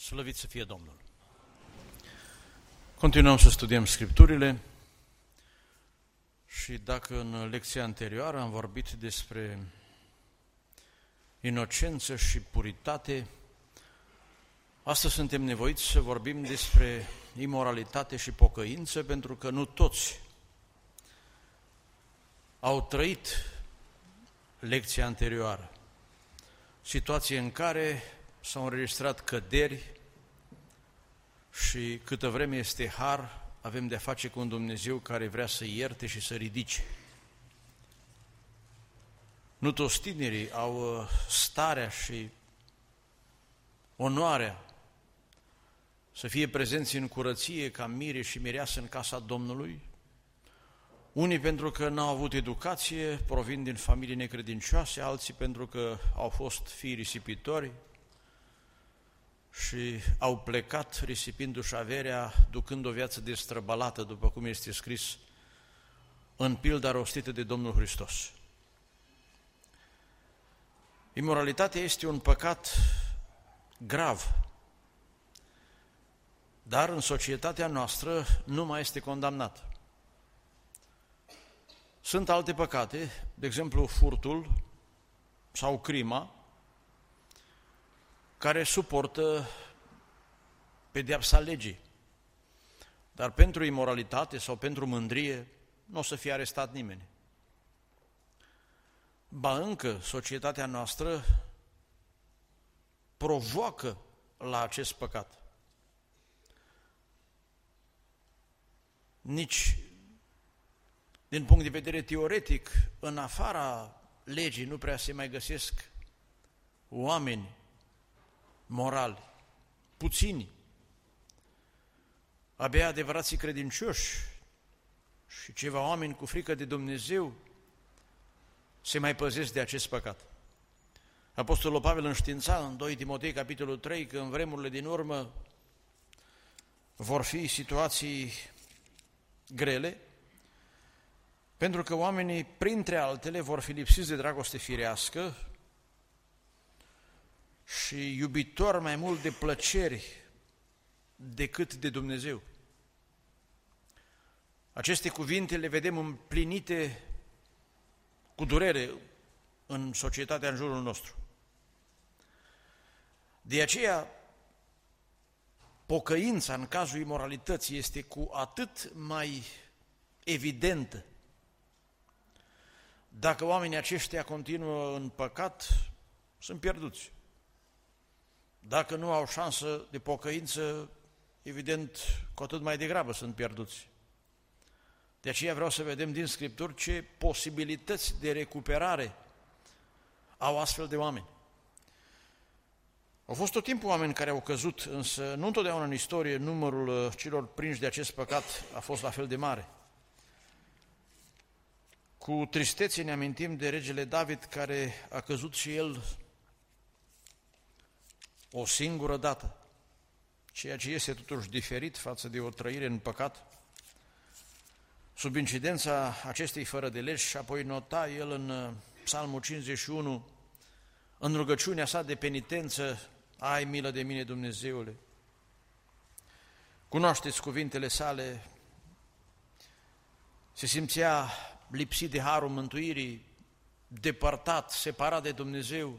Slăvit să fie Domnul! Continuăm să studiem Scripturile și dacă în lecția anterioară am vorbit despre inocență și puritate, astăzi suntem nevoiți să vorbim despre imoralitate și pocăință, pentru că nu toți au trăit lecția anterioară, situație în care s-au înregistrat căderi și câtă vreme este har, avem de-a face cu un Dumnezeu care vrea să ierte și să ridice. Nu toți tinerii au starea și onoarea să fie prezenți în curăție ca mire și mireasă în casa Domnului. Unii pentru că n-au avut educație, provin din familii necredincioase, alții pentru că au fost fii risipitori și au plecat risipindu-și averea, ducând o viață destrăbalată, după cum este scris în pilda rostită de Domnul Hristos. Imoralitatea este un păcat grav, dar în societatea noastră nu mai este condamnat. Sunt alte păcate, de exemplu furtul sau crima, care suportă pedeapsa legii. Dar pentru imoralitate sau pentru mândrie nu o să fie arestat nimeni. Ba încă, societatea noastră provoacă la acest păcat. Nici din punct de vedere teoretic, în afara legii nu prea se mai găsesc oameni morali, puțini. Abia adevărații credincioși și ceva oameni cu frică de Dumnezeu se mai păzesc de acest păcat. Apostolul Pavel înștiința în 2 Timotei, capitolul 3, că în vremurile din urmă vor fi situații grele, pentru că oamenii, printre altele, vor fi lipsiți de dragoste firească și iubitori mai mult de plăceri decât de Dumnezeu. Aceste cuvinte le vedem împlinite cu durere în societatea în jurul nostru. De aceea, pocăința în cazul imoralității este cu atât mai evidentă. Dacă oamenii aceștia continuă în păcat, sunt pierduți. Dacă nu au șansă de pocăință, evident, cu atât mai degrabă sunt pierduți. De aceea vreau să vedem din Scripturi ce posibilități de recuperare au astfel de oameni. Au fost tot timpul oameni care au căzut, însă nu întotdeauna în istorie numărul celor prinși de acest păcat a fost la fel de mare. Cu tristețe ne amintim de regele David, care a căzut și el o singură dată, ceea ce este totuși diferit față de o trăire în păcat. Sub incidența acestei fără de legi și apoi nota el în Psalmul 51, în rugăciunea sa de penitență: ai milă de mine, Dumnezeule. Cunoașteți cuvintele sale, se simțea lipsit de harul mântuirii, depărtat, separat de Dumnezeu,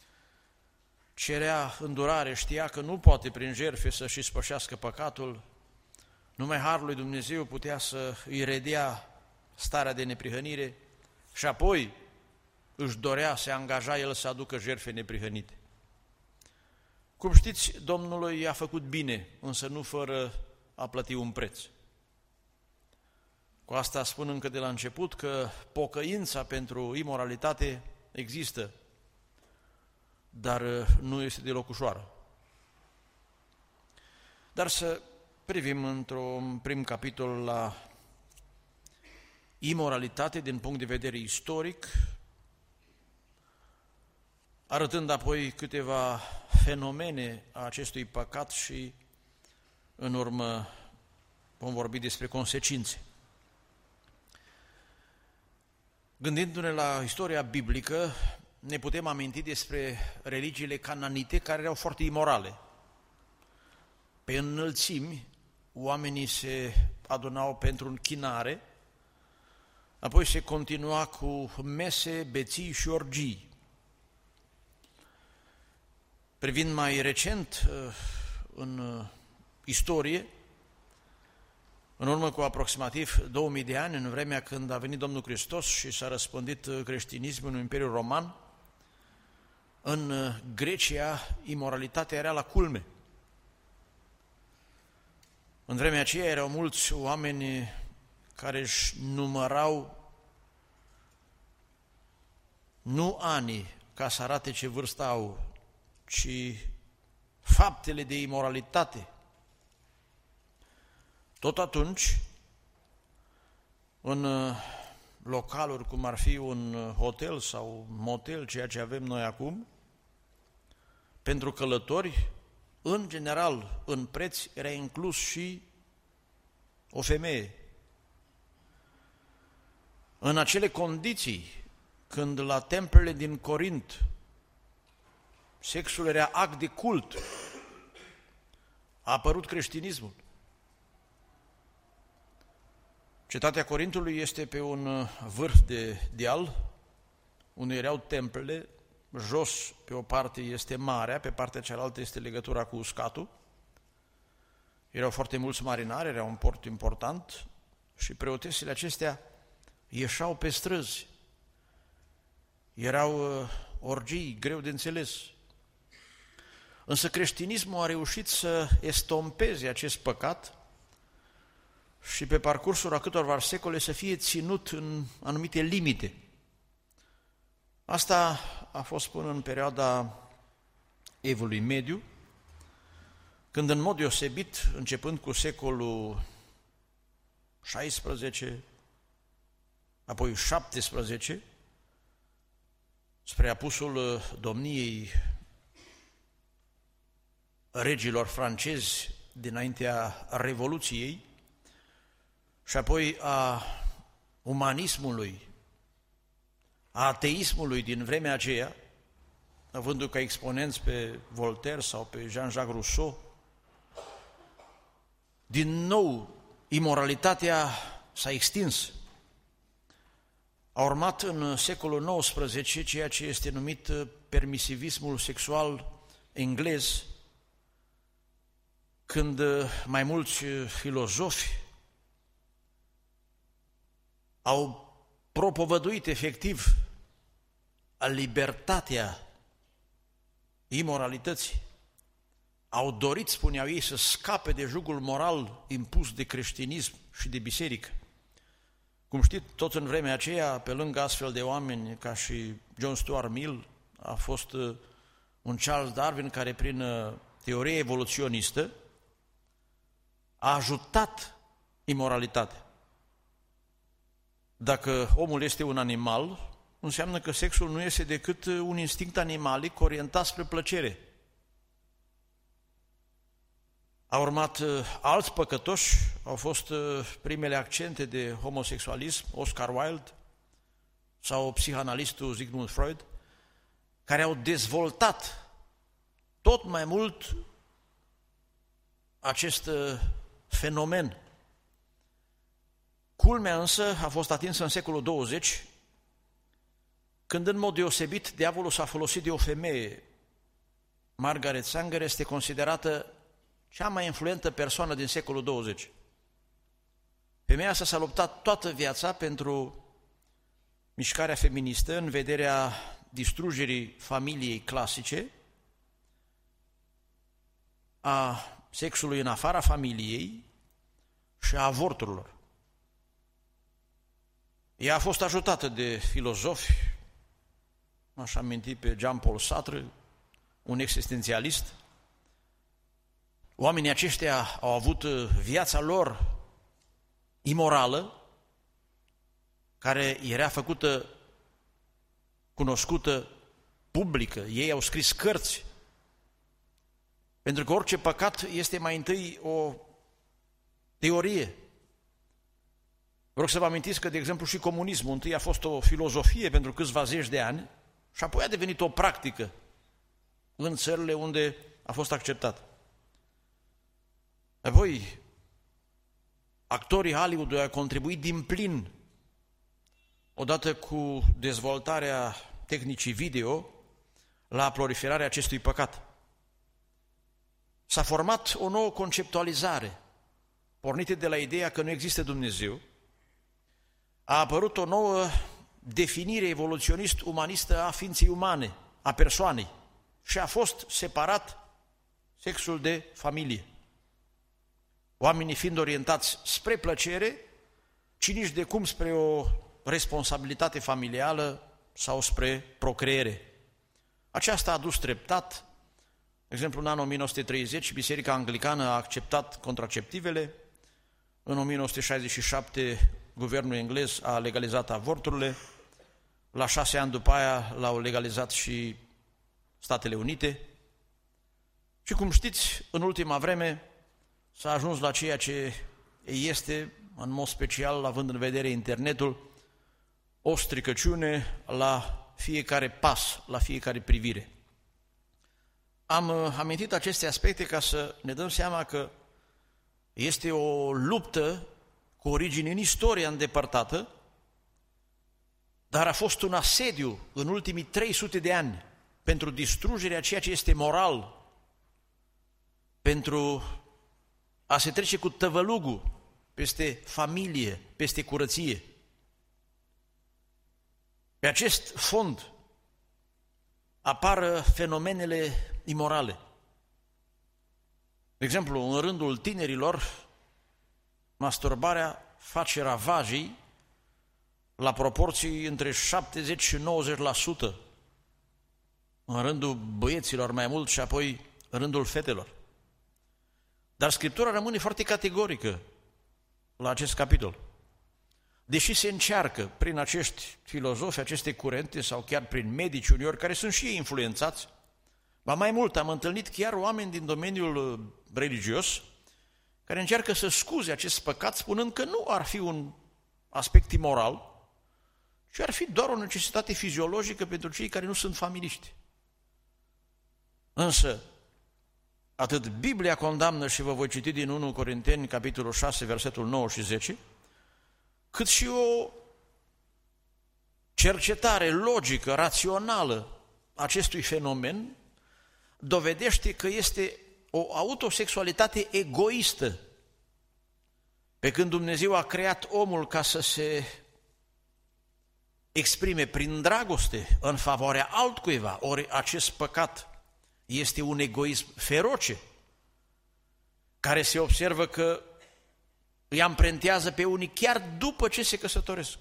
cerea îndurare, știa că nu poate prin jertfe să-și spășească păcatul, numai harul lui Dumnezeu putea să îi redea starea de neprihănire și apoi își dorea, se angaja el să aducă jertfe neprihănite. Cum știți, Domnul i-a făcut bine, însă nu fără a plăti un preț. Cu asta spun încă de la început că pocăința pentru imoralitate există, dar nu este deloc ușoară. Dar să privim într-un prim capitol la imoralitate din punct de vedere istoric, arătând apoi câteva fenomene a acestui păcat și în urmă vom vorbi despre consecințe. Gândindu-ne la istoria biblică, ne putem aminti despre religiile cananite care erau foarte imorale. pe înălțimi, oamenii se adunau pentru închinare, apoi se continua cu mese, beții și orgii. Privind mai recent în istorie, în urmă cu aproximativ 2000 de ani, în vremea când a venit Domnul Hristos și s-a răspândit creștinismul în Imperiul Roman, în Grecia imoralitatea era la culme. În vremea aceea erau mulți oameni care își numărau nu anii ca să arate ce vârstă au, ci faptele de imoralitate. Tot atunci, în localuri cum ar fi un hotel sau motel, ceea ce avem noi acum, pentru călători, în general, în preț era inclus și o femeie. În acele condiții, când la templele din Corint sexul era act de cult, a apărut creștinismul. Cetatea Corintului este pe un vârf de deal, unde erau templele, jos pe o parte este marea, pe partea cealaltă este legătura cu uscatul. Erau foarte mulți marinari, era un port important și preotesele acestea ieșeau pe străzi. Erau orgii greu de înțeles. Însă creștinismul a reușit să estompeze acest păcat și pe parcursul a câtorva secole să fie ținut în anumite limite. Asta a fost până în perioada Evului Mediu, când în mod deosebit, începând cu secolul XVI, apoi XVII, spre apusul domniei regilor francezi dinaintea Revoluției și apoi a umanismului, a ateismului din vremea aceea, avându ca exponenți pe Voltaire sau pe Jean-Jacques Rousseau, din nou imoralitatea s-a extins. A urmat în secolul XIX ceea ce este numit permisivismul sexual englez, când mai mulți filozofi au propovăduit efectiv libertatea imoralității. Au dorit, spuneau ei, să scape de jugul moral impus de creștinism și de biserică. Cum știți, tot în vremea aceea, pe lângă astfel de oameni ca și John Stuart Mill, a fost un Charles Darwin care prin teorie evoluționistă a ajutat imoralitatea. Dacă omul este un animal, înseamnă că sexul nu este decât un instinct animalic orientat spre plăcere. Au urmat alți păcătoși, au fost primele accente de homosexualism, Oscar Wilde sau psihanalistul Sigmund Freud, care au dezvoltat tot mai mult acest fenomen. Culmea însă a fost atinsă în secolul 20, când în mod deosebit diavolul s-a folosit de o femeie. Margaret Sanger este considerată cea mai influentă persoană din secolul 20. Femeia asta s-a luptat toată viața pentru mișcarea feministă în vederea distrugerii familiei clasice, a sexului în afara familiei și a avorturilor. Ea a fost ajutată de filozofi, m-aș aminti pe Jean-Paul Sartre, un existențialist. Oamenii aceștia au avut viața lor imorală, care era făcută cunoscută, publică. Ei au scris cărți, pentru că orice păcat este mai întâi o teorie. Vă rog să vă amintiți că, de exemplu, și comunismul întâi a fost o filozofie pentru câțiva zeci de ani și apoi a devenit o practică în țările unde a fost acceptat. Apoi, actorii Hollywood au contribuit din plin, odată cu dezvoltarea tehnicii video, la proliferarea acestui păcat. S-a format o nouă conceptualizare, pornită de la ideea că nu există Dumnezeu. A apărut o nouă definire evoluționist-umanistă a ființei umane, a persoanei, și a fost separat sexul de familie. Oamenii fiind orientați spre plăcere, ci nici de cum spre o responsabilitate familială sau spre procreere. Aceasta a dus treptat, de exemplu, în anul 1930, Biserica Anglicană a acceptat contraceptivele, în 1967 guvernul englez a legalizat avorturile, la 6 ani după aia l-au legalizat și Statele Unite. Și cum știți, în ultima vreme s-a ajuns la ceea ce este, în mod special, având în vedere internetul, o stricăciune la fiecare pas, la fiecare privire. Am amintit aceste aspecte ca să ne dăm seama că este o luptă cu origine în istoria îndepărtată, dar a fost un asediu în ultimii 300 de ani pentru distrugerea ceea ce este moral, pentru a se trece cu tăvălugul peste familie, peste curăție. Pe acest fond apar fenomenele imorale. De exemplu, în rândul tinerilor, masturbarea face ravagii la proporții între 70 și 90%, în rândul băieților mai mult și apoi în rândul fetelor. Dar Scriptura rămâne foarte categorică la acest capitol. Deși se încearcă prin acești filozofi, aceste curente sau chiar prin medici uneori, care sunt și ei influențați, ba mai mult, am întâlnit chiar oameni din domeniul religios care încearcă să scuze acest păcat spunând că nu ar fi un aspect imoral, ci ar fi doar o necesitate fiziologică pentru cei care nu sunt familiști. Însă, atât Biblia condamnă, și vă voi citi din 1 Corinteni, capitolul 6, versetul 9 și 10, cât și o cercetare logică, rațională acestui fenomen dovedește că este o autosexualitate egoistă. Pe când Dumnezeu a creat omul ca să se exprime prin dragoste în favoarea altcuiva, ori acest păcat este un egoism feroce, care se observă că îi amprentează pe unii chiar după ce se căsătoresc.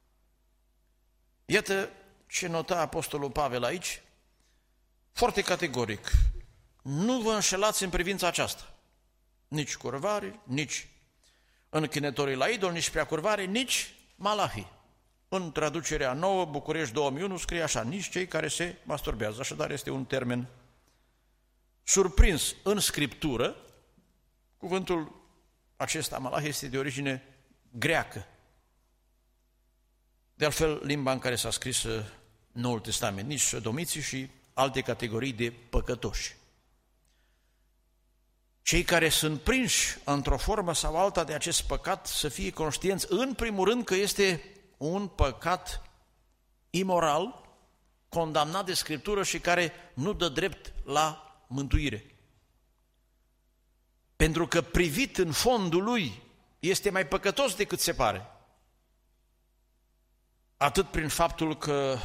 Iată ce nota Apostolul Pavel aici, foarte categoric. Nu vă înșelați în privința aceasta. Nici curvare, nici închinătorii la idol, nici preacurvare, nici malahii. În traducerea nouă, București 2001, scrie așa, nici cei care se masturbează. Așadar este un termen surprins în Scriptură. Cuvântul acesta, malah, este de origine greacă. De altfel, limba în care s-a scris Noul Testament, nici sodomiții și alte categorii de păcătoși. Cei care sunt prinși într-o formă sau alta de acest păcat să fie conștienți, în primul rând, că este un păcat imoral, condamnat de Scriptură și care nu dă drept la mântuire. Pentru că privit în fondul lui este mai păcătos decât se pare. Atât prin faptul că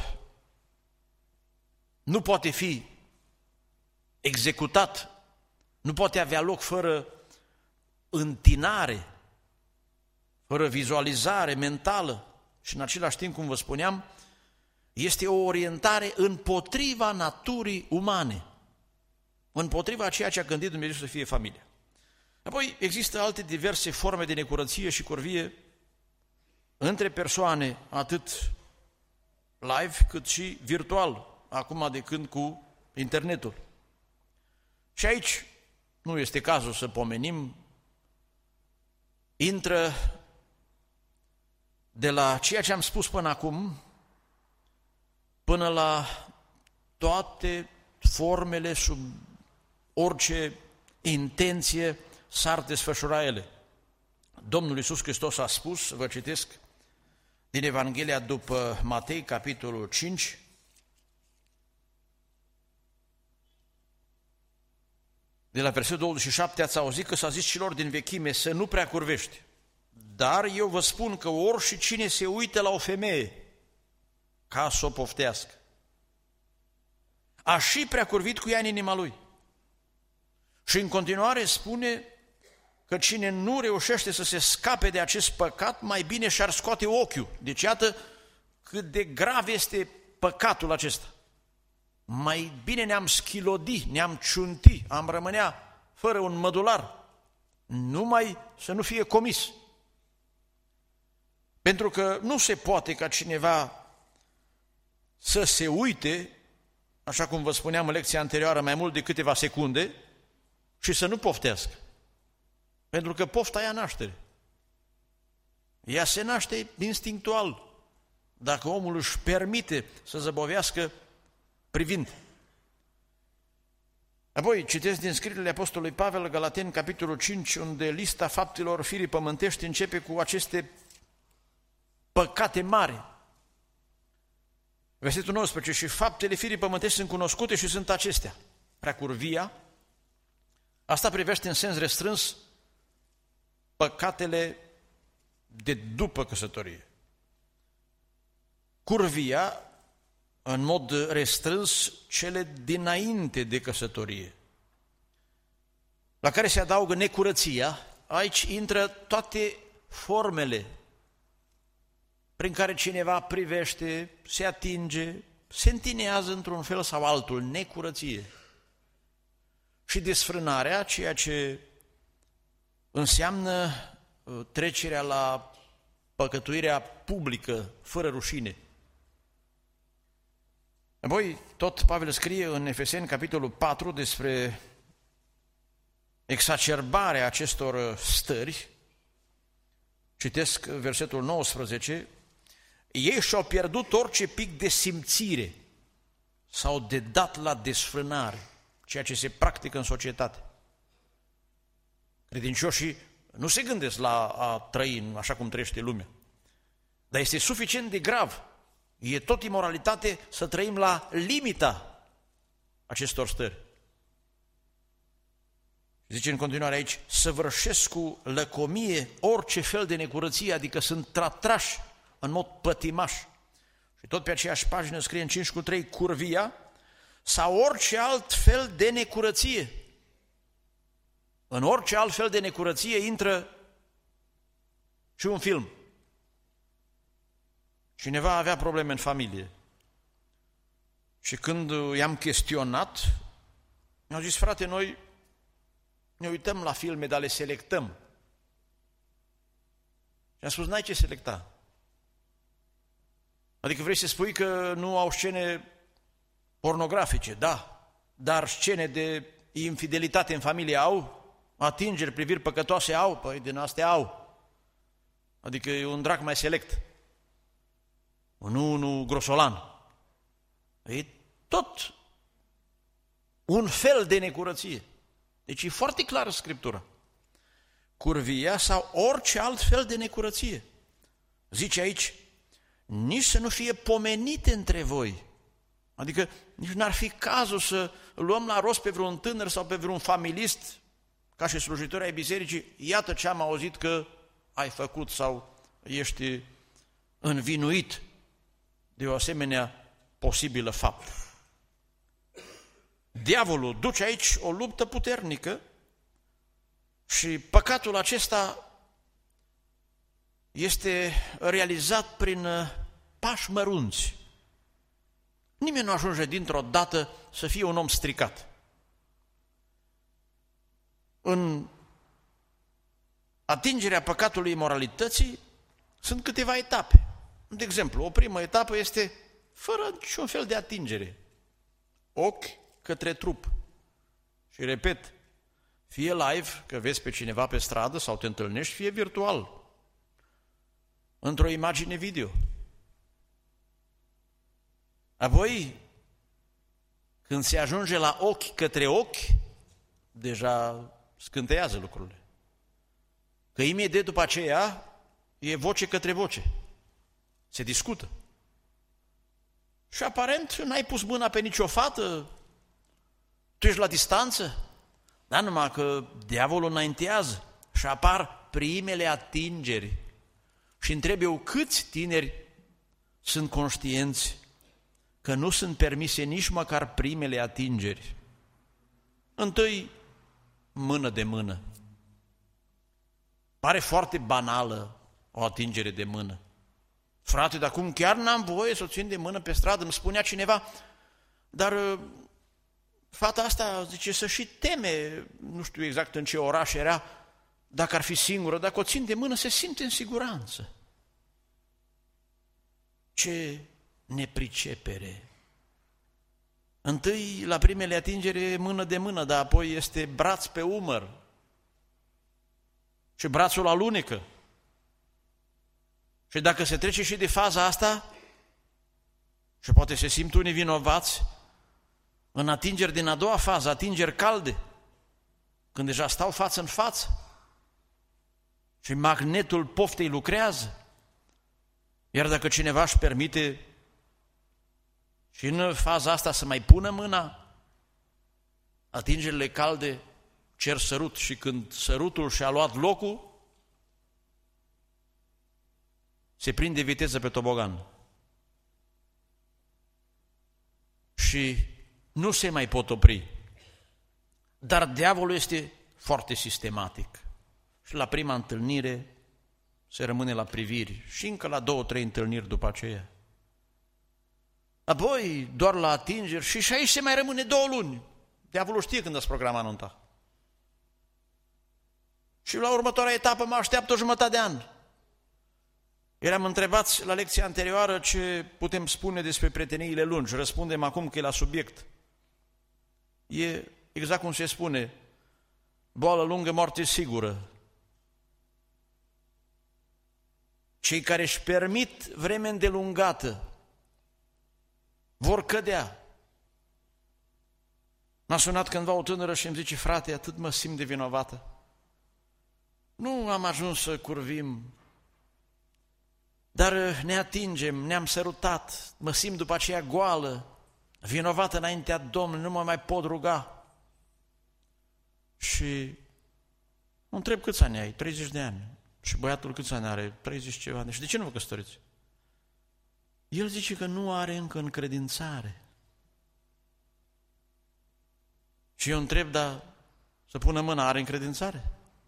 nu poate fi executat, nu poate avea loc fără întinare, fără vizualizare mentală și în același timp, cum vă spuneam, este o orientare împotriva naturii umane, împotriva ceea ce a gândit Dumnezeu să fie familia. Apoi există alte diverse forme de necurăție și curvie între persoane, atât live cât și virtual, acum de când cu internetul. Și aici nu este cazul să pomenim, intră de la ceea ce am spus până acum, până la toate formele sub orice intenție s-ar desfășura ele. Domnul Iisus Hristos a spus, vă citesc din Evanghelia după Matei, capitolul 5, de la versetul 27, ați auzit că s-a zis celor din vechime să nu prea curvești. Dar eu vă spun că orice cine se uită la o femeie ca să o poftească, a și prea curvit cu ea în inima lui. Și în continuare spune că cine nu reușește să se scape de acest păcat, mai bine și-ar scoate ochiul. Deci iată cât de grav este păcatul acesta. Mai bine ne-am schilodi, ne-am ciunti, am rămânea fără un mădular, numai să nu fie comis. Pentru că nu se poate ca cineva să se uite, așa cum vă spuneam în lecția anterioară, mai mult de câteva secunde și să nu poftească. Pentru că pofta ia naștere. Ea se naște instinctual, dacă omul își permite să zăbovească privind. Apoi citesc din scrierile Apostolului Pavel, Galateni, capitolul 5, unde lista faptelor firii pământești începe cu aceste păcate mari. Versetul 19, și faptele firii pământești sunt cunoscute și sunt acestea. Preacurvia, asta privește în sens restrâns păcatele de după căsătorie. Curvia, în mod restrâns, cele dinainte de căsătorie, la care se adaugă necurăția. Aici intră toate formele prin care cineva privește, se atinge, se întinează într-un fel sau altul, necurăție. Și desfrânarea, ceea ce înseamnă trecerea la păcătuirea publică, fără rușine. Apoi, tot Pavel scrie în Efeseni, capitolul 4, despre exacerbarea acestor stări. Citesc versetul 19, ei și-au pierdut orice pic de simțire sau de dat la desfrânare, ceea ce se practică în societate. Credincioșii nu se gândesc la a trăi așa cum trăiește lumea, dar este suficient de grav. E tot imoralitate să trăim la limita acestor stări. Zice în continuare aici, săvârșesc cu lăcomie orice fel de necurăție, adică sunt tratrași în mod pătimaș. Și tot pe aceeași pagină scrie în 5:3, curvia sau orice alt fel de necurăție. În orice alt fel de necurăție intră și un film. Cineva avea probleme în familie și când i-am chestionat, mi-au zis, frate, noi ne uităm la filme, dar le selectăm. Și am spus, n-ai ce selecta. Adică vrei să spui că nu au scene pornografice, da, dar scene de infidelitate în familie au, atingeri, priviri păcătoase au, păi din astea au. Adică e un drac mai select. Nu grosolan. E tot un fel de necurăție. Deci e foarte clară Scriptura. Curvia sau orice alt fel de necurăție. Zice aici, nici să nu fie pomenite între voi. Adică nici n-ar fi cazul să luăm la rost pe vreun tânăr sau pe vreun familist, ca și slujitori ai bisericii, iată ce am auzit că ai făcut sau ești învinuit de o asemenea posibilă faptă. Diavolul duce aici o luptă puternică și păcatul acesta este realizat prin pași mărunți. Nimeni nu ajunge dintr-o dată să fie un om stricat. În atingerea păcatului imoralității sunt câteva etape. De exemplu, o primă etapă este fără niciun fel de atingere. Ochi către trup. Și repet, fie live, că vezi pe cineva pe stradă sau te întâlnești, fie virtual, într-o imagine video. Apoi, când se ajunge la ochi către ochi, deja scânteiază lucrurile. că imediat după aceea e voce către voce. Se discută. Și aparent n-ai pus mâna pe nicio fată, tu ești la distanță, dar numai că diavolul înaintează și apar primele atingeri. Și întreb eu, câți tineri sunt conștienți că nu sunt permise nici măcar primele atingeri? Întâi, mână de mână. Pare foarte banală o atingere de mână. Frate, dar acum chiar n-am voie să o țin de mână pe stradă, îmi spunea cineva, dar fata asta, zice, să și teme, nu știu exact în ce oraș era, dacă ar fi singură, dacă o țin de mână, se simte în siguranță. Ce nepricepere! Întâi, la primele atingere, mână de mână, dar apoi este braț pe umăr și brațul alunecă. Și dacă se trece și de faza asta, și poate se simt unii vinovați, în atingeri din a doua fază, atingeri calde, când deja stau față în față și magnetul poftei lucrează, iar dacă cineva își permite și în faza asta să mai pună mâna, atingerile calde cer sărut și când sărutul și-a luat locul, se prinde viteză pe tobogan. Și nu se mai pot opri. Dar diavolul este foarte sistematic. Și la prima întâlnire se rămâne la priviri și încă la 2-3 întâlniri după aceea. Apoi doar la atingeri și aici se mai rămâne 2 luni. Diavolul știe când îți programa nunta. Și la următoarea etapă mă așteaptă o jumătate de an. Eram întrebați la lecția anterioară ce putem spune despre prieteniile lungi. Răspundem acum că e la subiect. E exact cum se spune, boală lungă, moarte sigură. Cei care își permit vreme îndelungată vor cădea. M-a sunat cândva o tânără și îmi zice, frate, atât mă simt de vinovată. Nu am ajuns să curvim, dar ne atingem, ne-am sărutat, mă simt după aceea goală, vinovată înaintea Domnului, nu mă mai pot ruga. Și mă întreb câți ani ai? 30 de ani. Și băiatul câți ani are? 30 ceva ani. Și de ce nu vă căsătoriți? El zice că nu are încă încredințare. Și eu întreb, dar să pună mâna, are încredințare?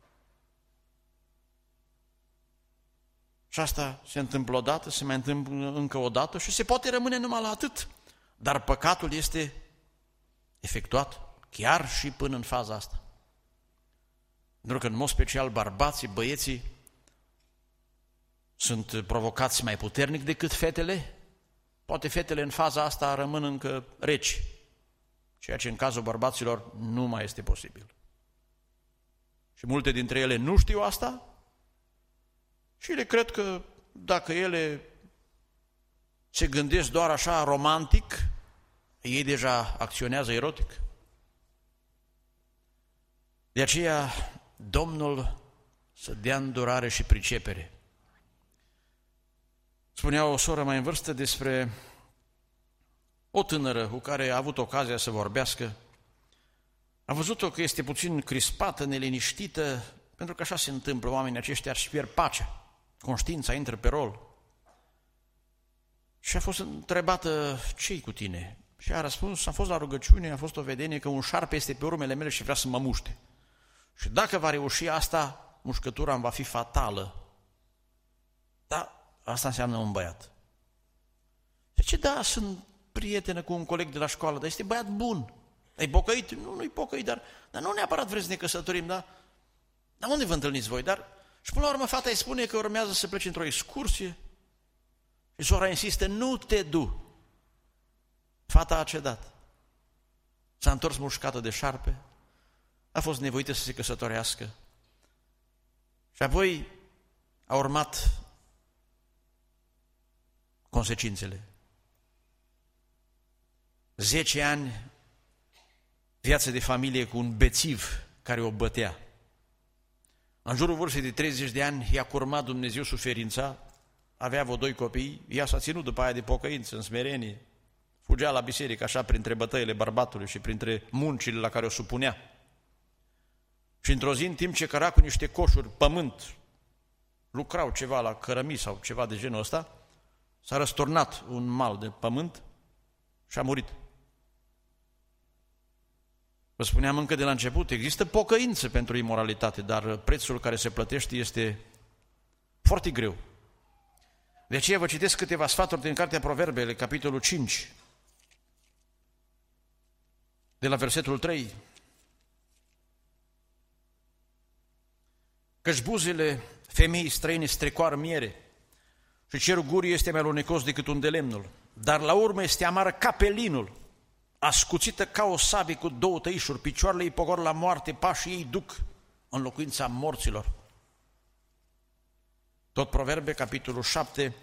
Și asta se întâmplă odată, se mai întâmplă încă o dată și se poate rămâne numai la atât. Dar păcatul este efectuat chiar și până în faza asta. Pentru că în mod special bărbații, băieții sunt provocați mai puternic decât fetele. Poate fetele în faza asta rămân încă reci, ceea ce în cazul bărbaților nu mai este posibil. Și multe dintre ele nu știu asta și le cred că dacă ele se gândesc doar așa romantic, ei deja acționează erotic. De aceea Domnul să dea îndurare și pricepere. Spunea o soră mai în vârstă despre o tânără cu care a avut ocazia să vorbească. A văzut-o că este puțin crispată, neliniștită, pentru că așa se întâmplă, oamenii aceștia își pierd pacea, conștiința intră pe rol. Și a fost întrebată, ce-i cu tine? Și a răspuns, am fost la rugăciune, a fost o vedenie că un șarpe este pe urmele mele și vrea să mă muște. Și dacă va reuși asta, mușcătura îmi va fi fatală. Da, asta înseamnă un băiat. Zice, da, sunt prietenă cu un coleg de la școală, dar este băiat bun. E pocăit? Nu-i pocăit, dar nu neapărat vreți să ne căsătorim, da? Dar unde vă întâlniți voi? Și până la urmă fata îi spune că urmează să plece într-o excursie și sora insistă, nu te du. Fata a cedat. S-a întors mușcată de șarpe, a fost nevoită să se căsătorească. Și apoi a urmat consecințele. 10 ani viață de familie cu un bețiv care o bătea. În jurul vârstei de 30 de ani i-a curmat Dumnezeu suferința, avea vreo 2 copii, ea s-a ținut după aia de pocăință, în smerenie, fugea la biserică așa printre bătăile bărbatului și printre muncile la care o supunea. Și într-o zi, în timp ce căra cu niște coșuri pământ, lucrau ceva la cărămii sau ceva de genul ăsta, s-a răsturnat un mal de pământ și a murit. Vă spuneam încă de la început, există pocăință pentru imoralitate, dar prețul care se plătește este foarte greu. De aceea vă citesc câteva sfaturi din Cartea Proverbele, capitolul 5, de la versetul 3. Căci buzele femeii străine strecoară miere și cerul gurii este mai alunecos decât un de lemnul, dar la urmă este amară ca pelinul, ascuțită ca o sabie cu 2 tăișuri, picioarele ei pogor la moarte, pașii ei duc în locuința morților. Tot Proverbe, capitolul 7,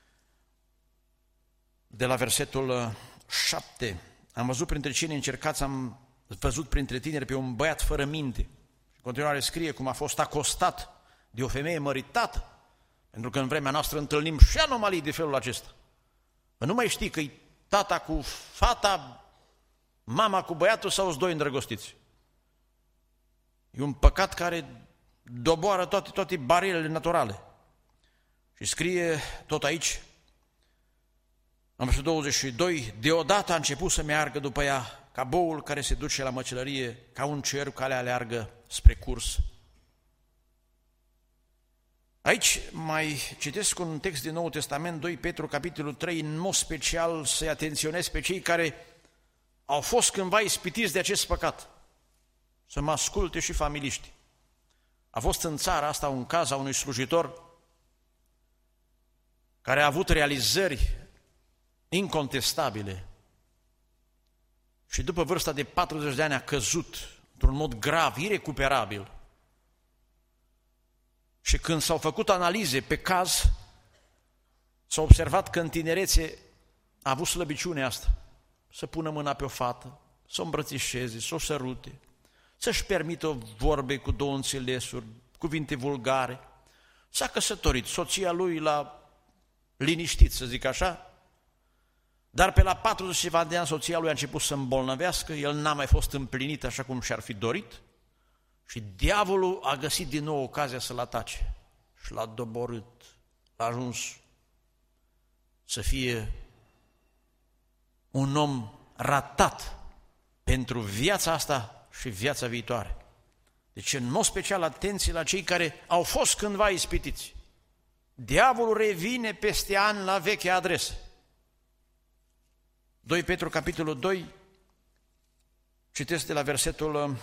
de la versetul 7. Am văzut printre cine încercați, am văzut printre tineri pe un băiat fără minte. În continuare scrie cum a fost acostat de o femeie măritată, pentru că în vremea noastră întâlnim și anomalii de felul acesta. Nu mai știi că-i tata cu fata, mama cu băiatul sau sunt 2 îndrăgostiți. E un păcat care doboară toate barierele naturale. Și scrie tot aici, în versetul 22, deodată a început să meargă după ea, ca boul care se duce la măcelărie, ca un cerb care aleargă spre curs. Aici mai citesc un text din Noul Testament, 2 Petru, capitolul 3, în mod special să-i atenționez pe cei care au fost cândva ispitiți de acest păcat. Să mă asculte și familiști. A fost în țara asta un caz a unui slujitor care a avut realizări incontestabile și după vârsta de 40 de ani a căzut într-un mod grav, irecuperabil. Și când s-au făcut analize pe caz, s-a observat că în tinerețe a avut slăbiciunea asta, să pună mâna pe o fată, să o îmbrățișeze, să o sărute, să-și permită vorbe cu 2 înțelesuri, cuvinte vulgare. S-a căsătorit, soția lui l-a liniștit, să zic așa, dar pe la 40 ceva de ani soția lui a început să îmbolnăvească, el n-a mai fost împlinit așa cum și-ar fi dorit și diavolul a găsit din nou ocazia să-l atace și l-a doborât, l-a ajuns să fie un om ratat pentru viața asta și viața viitoare. Deci, în mod special, atenție la cei care au fost cândva ispitiți. Diavolul revine peste ani la vechea adresă. 2 Petru, capitolul 2, citesc de la versetul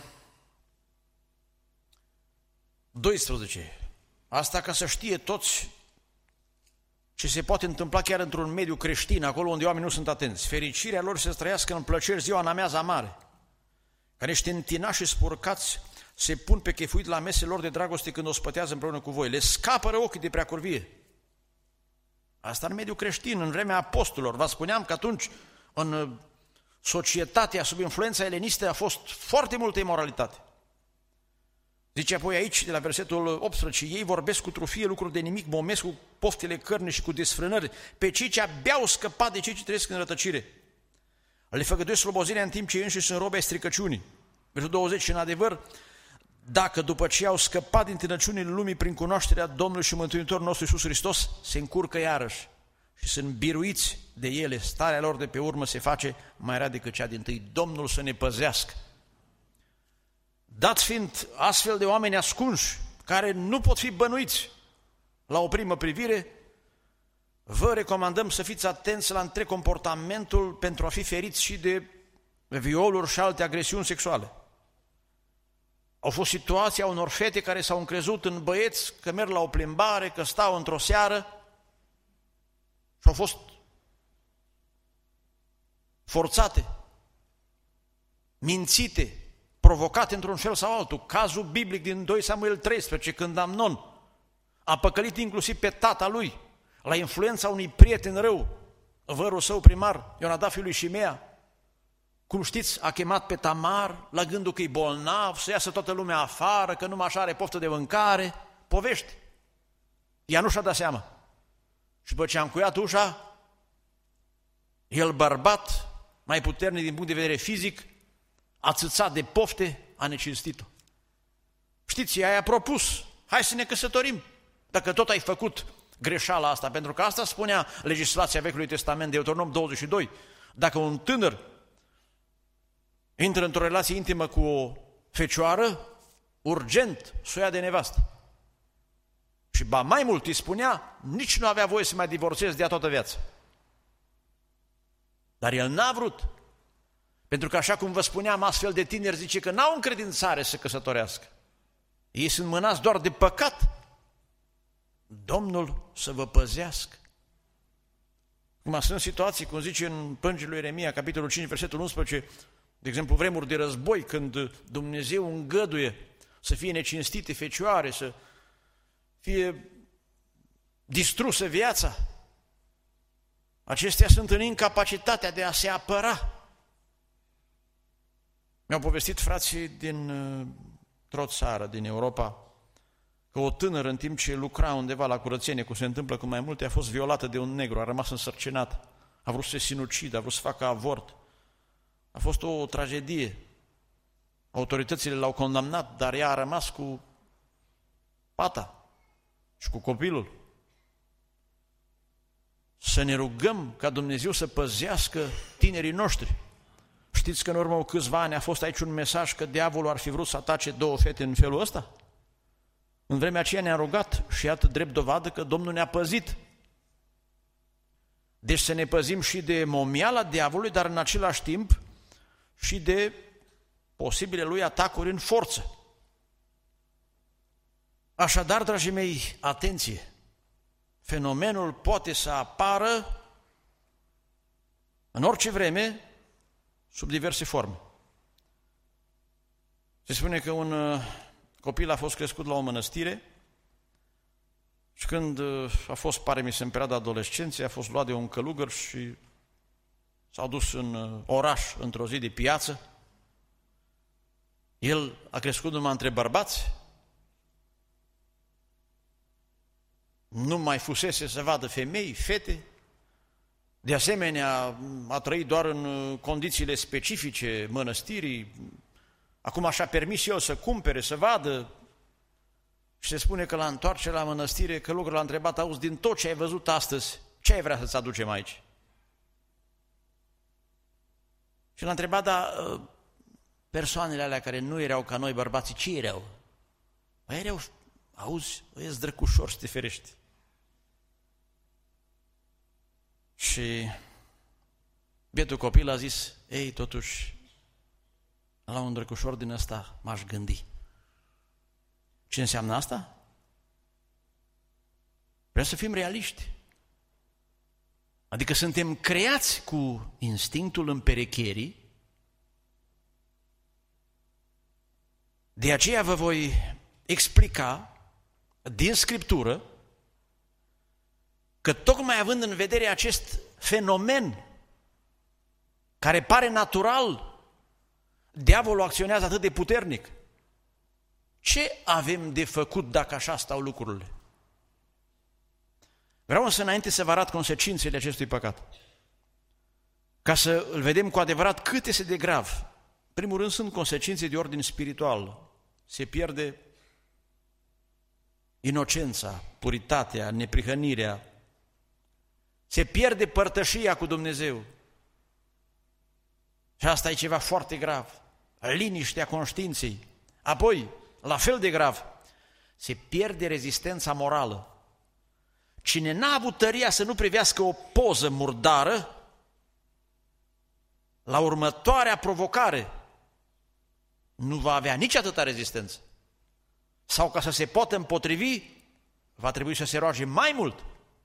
12. Asta ca să știe toți ce se poate întâmpla chiar într-un mediu creștin, acolo unde oamenii nu sunt atenți. Fericirea lor să trăiască în plăceri ziua în amiaza mare, că niște întinași și spurcați se pun pe chefuit la mesele lor de dragoste când o spătează împreună cu voi. Le scapără ochii de preacurvie. Asta în mediul creștin, în vremea apostolilor. Vă spuneam că atunci, în societatea sub influența elenistă, a fost foarte multă imoralitate. Zice apoi aici, de la versetul 18, ei vorbesc cu trufie lucruri de nimic, momesc cu poftele cărnii și cu desfrânări, pe cei ce abia au scăpat de cei ce trăiesc în rătăcire. Le făgăduiesc slobozirea în timp ce ei înșiși sunt robe ai stricăciunii. Versetul 20, în adevăr, dacă după ce au scăpat din tânăciunile lumii prin cunoașterea Domnului și Mântuitorul nostru Iisus Hristos, se încurcă iarăși și sunt biruiți de ele, starea lor de pe urmă se face mai rea decât cea dintâi. Domnul să ne păzească. Dat fiind astfel de oameni ascunși, care nu pot fi bănuiți la o primă privire, vă recomandăm să fiți atenți la întreg comportamentul pentru a fi feriți și de violuri și alte agresiuni sexuale. Au fost situații a unor fete care s-au încrezut în băieți că merg la o plimbare, că stau într-o seară și au fost forțate, mințite, provocate într-un fel sau altul. Cazul biblic din 2 Samuel 13, când Amnon a păcălit inclusiv pe tata lui, la influența unui prieten rău, vărul său primar, Ionadab fiul lui Șimea, Cum știți, a chemat pe Tamar la gândul că e bolnav, să iasă toată lumea afară, că numai așa are poftă de mâncare. Povești. Ea nu și-a dat seama. Și după ce a încuiat ușa, el, bărbat, mai puternic din punct de vedere fizic, a țâțat de pofte, a necinstit-o. Știți, ea i-a propus, hai să ne căsătorim, dacă tot ai făcut greșeala asta, pentru că asta spunea legislația Vechiului Testament, Deuteronom 22, dacă un tânăr intră într-o relație intimă cu o fecioară, urgent să o ia de nevastă. Și ba mai mult îi spunea, nici nu avea voie să mai divorțeze de ea toată viața. Dar el n-a vrut, pentru că așa cum vă spuneam, astfel de tineri zice că n-au încredințare să căsătorească. Ei sunt mânați doar de păcat. Domnul să vă păzească. Cum sunt situații, cum zice în Plângerile lui Ieremia, capitolul 5, versetul 11, de exemplu, vremuri de război, când Dumnezeu îngăduie să fie necinstite fecioare, să fie distrusă viața. Acestea sunt în incapacitatea de a se apăra. Mi-au povestit frații dintr-o țară din Europa că o tânără, în timp ce lucra undeva la curățenie, cum se întâmplă cu mai multe, a fost violată de un negru, a rămas însărcinat, a vrut să se sinucidă, a vrut să facă avort. A fost o tragedie. Autoritățile l-au condamnat, dar ea a rămas cu fata și cu copilul. Să ne rugăm ca Dumnezeu să păzească tinerii noștri. Știți că în urmă cu câțiva ani a fost aici un mesaj că diavolul ar fi vrut să atace două fete în felul ăsta? În vremea aceea ne-a rugat și iată drept dovadă că Domnul ne-a păzit. Deci să ne păzim și de momiala diavolului, dar în același timp și de posibile lui atacuri în forță. Așadar, dragii mei, atenție! Fenomenul poate să apară în orice vreme, sub diverse forme. Se spune că un copil a fost crescut la o mănăstire și când a fost, pare mi se, în perioada adolescenței, a fost luat de un călugăr și s-au dus în oraș într-o zi de piață. El a crescut numai între bărbați, nu mai fusese să vadă femei, fete, de asemenea a trăit doar în condițiile specifice mănăstirii, acum așa permis el să cumpere, să vadă. Și se spune că la întoarcere la mănăstire, călugărul l-a întrebat, auzi, din tot ce ai văzut astăzi, ce ai vrea să-ți aducem aici? Și l-a întrebat, dar persoanele alea care nu erau ca noi bărbații, ce erau? Păi erau, auzi, ești drăcușor să te ferești. Și bietul copil a zis, ei, totuși, la un drăcușor din ăsta m-aș gândi. Ce înseamnă asta? Vreau să fim realiști. Adică suntem creați cu instinctul împerecherii. De aceea vă voi explica din Scriptură că tocmai având în vedere acest fenomen care pare natural, diavolul acționează atât de puternic. Ce avem de făcut dacă așa stau lucrurile? Vreau însă înainte să vă arăt consecințele acestui păcat, ca să îl vedem cu adevărat cât este de grav. În primul rând sunt consecințe de ordin spiritual. Se pierde inocența, puritatea, neprihănirea, se pierde părtășia cu Dumnezeu. Și asta e ceva foarte grav. Liniștea conștiinței. Apoi, la fel de grav, se pierde rezistența morală. Cine n-a avut tăria să nu privească o poză murdară, la următoarea provocare nu va avea nici atâta rezistență. Sau ca să se poată împotrivi, va trebui să se roage mai mult.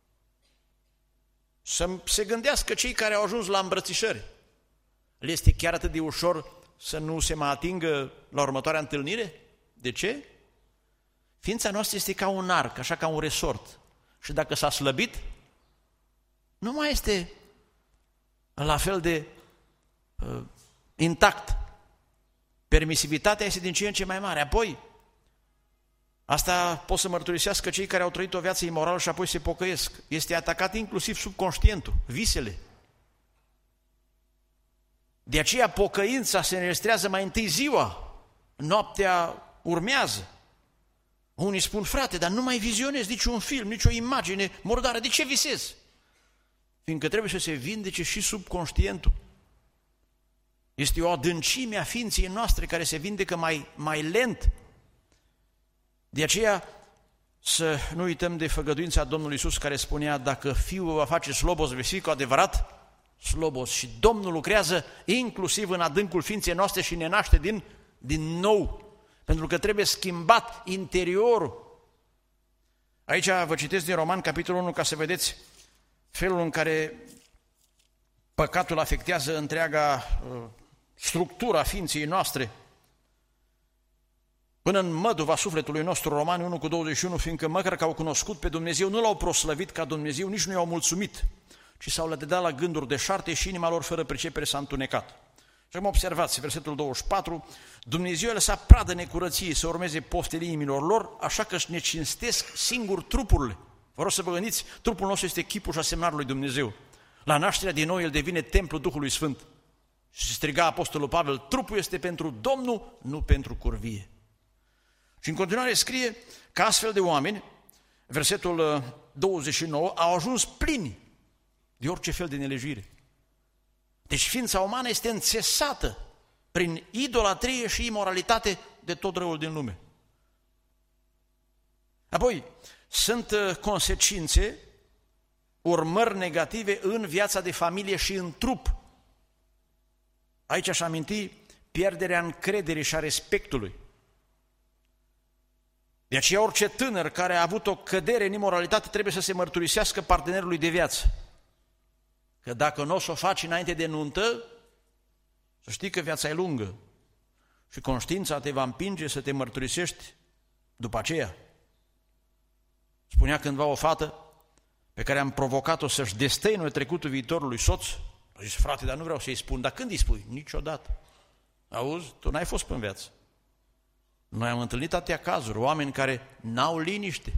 Să se gândească cei care au ajuns la îmbrățișări. Le este chiar atât de ușor să nu se mai atingă la următoarea întâlnire? De ce? Ființa noastră este ca un arc, așa ca un resort. Și dacă s-a slăbit, nu mai este la fel de intact. Permisivitatea este din ce în ce mai mare. Apoi, asta pot să mărturisească cei care au trăit o viață imorală și apoi se pocăiesc. Este atacat inclusiv subconștientul, visele. De aceea pocăința se înregistrează mai întâi ziua, noaptea urmează. Unii spun, frate, dar nu mai vizionez niciun film, nicio imagine murdară. De ce visez? Fiindcă trebuie să se vindece și subconștientul. Este o adâncime a ființei noastre care se vindecă mai lent. De aceea să nu uităm de făgăduința Domnului Iisus care spunea, dacă Fiul va face slobos, veți fi cu adevărat slobos. Și Domnul lucrează inclusiv în adâncul ființei noastre și ne naște din nou. Pentru că trebuie schimbat interiorul. Aici vă citesc din Roman, capitolul 1, ca să vedeți felul în care păcatul afectează întreaga structura ființei noastre. Până în măduva sufletului nostru, Romani 1:21, fiindcă măcar că au cunoscut pe Dumnezeu, nu l-au proslăvit ca Dumnezeu, nici nu i-au mulțumit, ci s-au lădedat la gânduri deșarte și inima lor fără pricepere s-a întunecat. Și acum observați, versetul 24, Dumnezeu a lăsat pradă necurăției să urmeze poftele inimilor lor, așa că își ne cinstesc singur trupurile. Vă rog să vă gândiți, trupul nostru este chipul și asemănarea lui Dumnezeu. La nașterea din nou, el devine templul Duhului Sfânt. Și striga Apostolul Pavel, trupul este pentru Domnul, nu pentru curvie. Și în continuare scrie că astfel de oameni, versetul 29, au ajuns plini de orice fel de nelejuire. Deci ființa umană este înțesată prin idolatrie și imoralitate de tot răul din lume. Apoi, sunt consecințe, urmări negative în viața de familie și în trup. Aici aș aminti pierderea încrederii și a respectului. De aceea orice tânăr care a avut o cădere în imoralitate trebuie să se mărturisească partenerului de viață. Că dacă nu o să o faci înainte de nuntă, să știi că viața e lungă și conștiința te va împinge să te mărturisești după aceea. Spunea cândva o fată pe care am provocat-o să-și destăinuie trecutul viitorului soț. A zis, frate, dar nu vreau să-i spun. Dar când îi spui? Niciodată. Auzi, tu n-ai fost în viață. Noi am întâlnit atâtea cazuri, oameni care n-au liniște.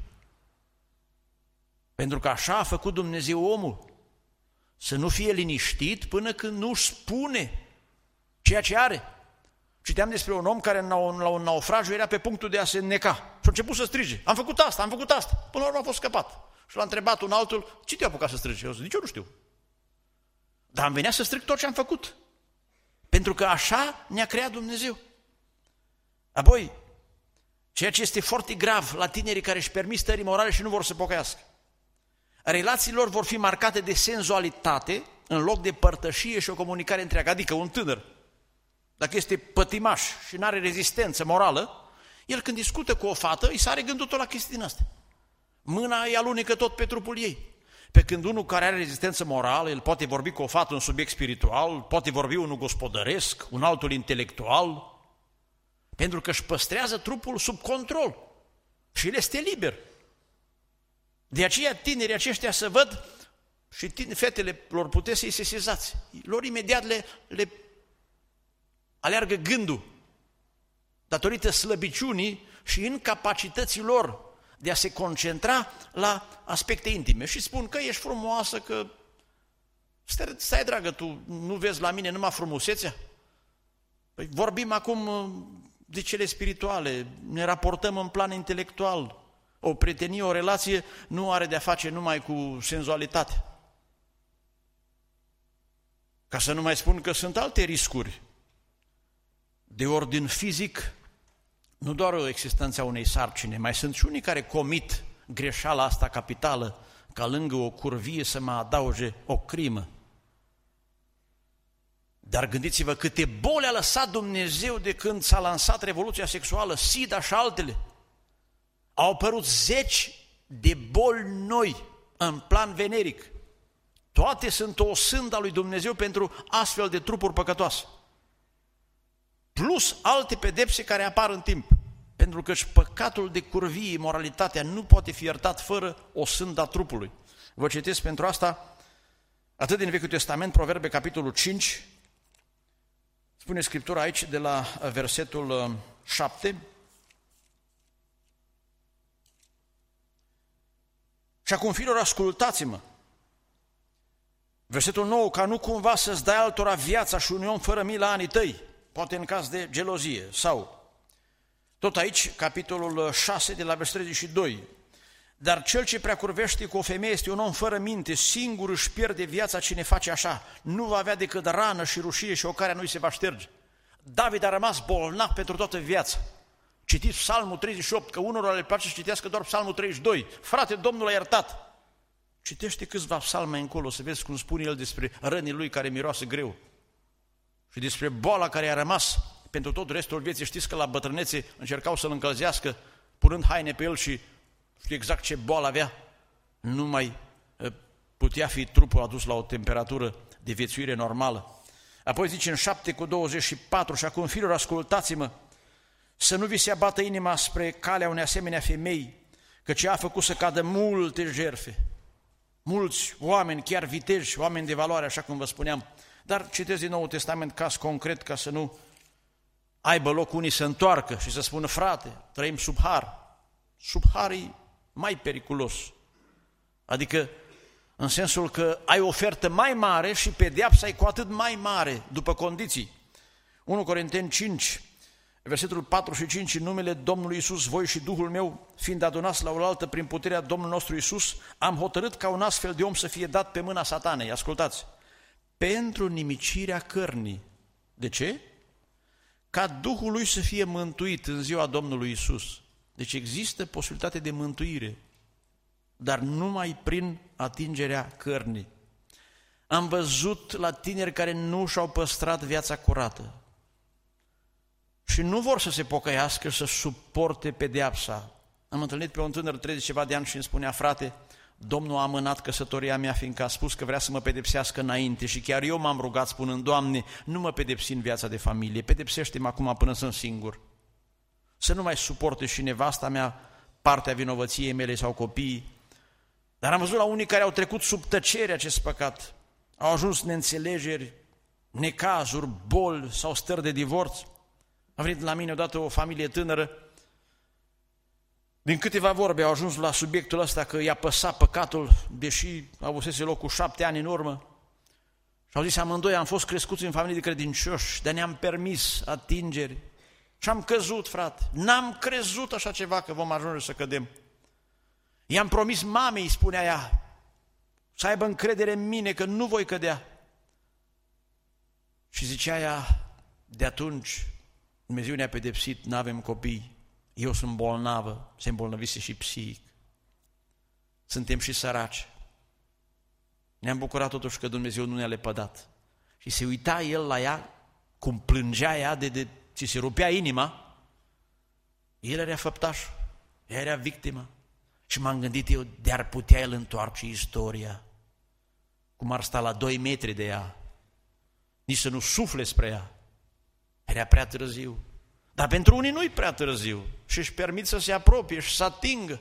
Pentru că așa a făcut Dumnezeu omul. Să nu fie liniștit până când nu-și spune ceea ce are. Citeam despre un om care la un naufragiu era pe punctul de a se înneca. Și a început să strige, am făcut asta, am făcut asta. Până la urmă a fost scăpat. Și l-a întrebat un altul, ce te-a apucat să strigi? Eu zic, nici eu nu știu. Dar am venit să strig tot ce am făcut. Pentru că așa ne-a creat Dumnezeu. Apoi, ceea ce este foarte grav la tinerii care își permit stări morale și nu vor să pocăiască. Relațiile lor vor fi marcate de senzualitate în loc de părtășie și o comunicare întreagă. Adică un tânăr, dacă este pătimaș și nu are rezistență morală, el când discută cu o fată, îi sare gândul tot la chestii din astea. Mâna îi alunecă tot pe trupul ei. Pe când unul care are rezistență morală, el poate vorbi cu o fată un subiect spiritual, poate vorbi unul gospodăresc, un altul intelectual, pentru că își păstrează trupul sub control și el este liber. De aceea tinerii aceștia să văd și fetele lor puteți să-i sesizați. Lor imediat le aleargă gândul datorită slăbiciunii și incapacității lor de a se concentra la aspecte intime. Și spun că ești frumoasă, că stai dragă, tu nu vezi la mine numai frumusețea? Păi vorbim acum de cele spirituale, ne raportăm în plan intelectual. O prietenie, o relație nu are de-a face numai cu senzualitate. Ca să nu mai spun că sunt alte riscuri de ordin fizic, nu doar o existența unei sarcine, mai sunt și unii care comit greșeala asta capitală, ca lângă o curvie să mă adauge o crimă. Dar gândiți-vă câte boli a lăsat Dumnezeu de când s-a lansat revoluția sexuală, SIDA și altele. Au apărut 10 de boli noi în plan veneric. Toate sunt o sândă a lui Dumnezeu pentru astfel de trupuri păcătoase. Plus alte pedepse care apar în timp. Pentru că și păcatul de curvie, moralitatea, nu poate fi iertat fără o sândă a trupului. Vă citesc pentru asta atât din Vechiul Testament, Proverbe, capitolul 5, Spune Scriptura aici de la versetul 7. Și acum, fiilor, ascultați-mă. Versetul 9, ca nu cumva să-ți dai altora viața și unui om fără milă anii tăi, poate în caz de gelozie. Sau, tot aici, capitolul 6, de la versetul 32. Dar cel ce preacurvește cu o femeie este un om fără minte, singur își pierde viața cine face așa. Nu va avea decât rană și rușie și ocarea nu-i se va șterge. David a rămas bolnav pentru toată viața. Citiți Psalmul 38, că unora le place să citească doar Psalmul 32. Frate, Domnul a iertat. Citește câțiva psalmi mai încolo să vezi cum spune el despre rănii lui care miroase greu și despre boala care a rămas pentru tot restul vieții. Știți că la bătrânețe încercau să-l încălzească punând haine pe el și știu exact ce boală avea. Nu mai putea fi trupul adus la o temperatură de viețuire normală. Apoi zice în 7:24, și acum, fiilor, ascultați-mă, să nu vi se abată inima spre calea unei asemenea femei, căci ea a făcut să cadă multe jertfe. Mulți oameni, chiar viteji, oameni de valoare, așa cum vă spuneam. Dar citesc din Noul Testament caz concret ca să nu aibă loc unii să întoarcă și să spună, frate, trăim sub har. Sub har e mai periculos. Adică în sensul că ai o ofertă mai mare și pedeapsa e cu atât mai mare, după condiții. 1 Corinteni 5, versetul 4 și 5, în numele Domnului Iisus, voi și Duhul meu, fiind adunați la oaltă prin puterea Domnului nostru Iisus, am hotărât ca un astfel de om să fie dat pe mâna satanei. Ascultați, pentru nimicirea cărnii. De ce? Ca Duhul lui să fie mântuit în ziua Domnului Iisus. Deci există posibilitate de mântuire, dar numai prin atingerea cărnii. Am văzut la tineri care nu și-au păstrat viața curată și nu vor să se pocăiască, să suporte pedeapsa. Am întâlnit pe un tânăr 30 ceva de ani și îmi spunea, frate, Domnul a amânat căsătoria mea, fiindcă a spus că vrea să mă pedepsească înainte și chiar eu m-am rugat spunând, Doamne, nu mă pedepsi în viața de familie, pedepsește-mă acum până sunt singur. Să nu mai suporte și nevasta mea partea vinovăției mele sau copiii. Dar am văzut la unii care au trecut sub tăcere acest păcat, au ajuns neînțelegeri, necazuri, boli sau stări de divorț. A venit la mine odată o familie tânără, din câteva vorbe au ajuns la subiectul ăsta că i-a păsat păcatul, deși avusese loc cu 7 ani în urmă. Și au zis amândoi, am fost crescuți în familie de credincioși, dar ne-am permis atingeri și am căzut, frate. N-am crezut așa ceva că vom ajunge să cădem. I-am promis mamei, spunea ea, să aibă încredere în mine că nu voi cădea. Și zicea ea, de atunci Dumnezeu ne-a pedepsit, n-avem copii, eu sunt bolnavă, se îmbolnăvise și psihic. Suntem și săraci. Ne-am bucurat totuși că Dumnezeu nu ne-a lepădat. Și se uita el la ea, cum plângea ea, ți se rupea inima. El era făptaș, ea era victimă. Și m-am gândit eu, de-ar putea el întoarce istoria, cum ar sta la 2 metri de ea, nici să nu sufle spre ea. Era prea târziu. Dar pentru unii nu-i prea târziu și își permit să se apropie și să atingă.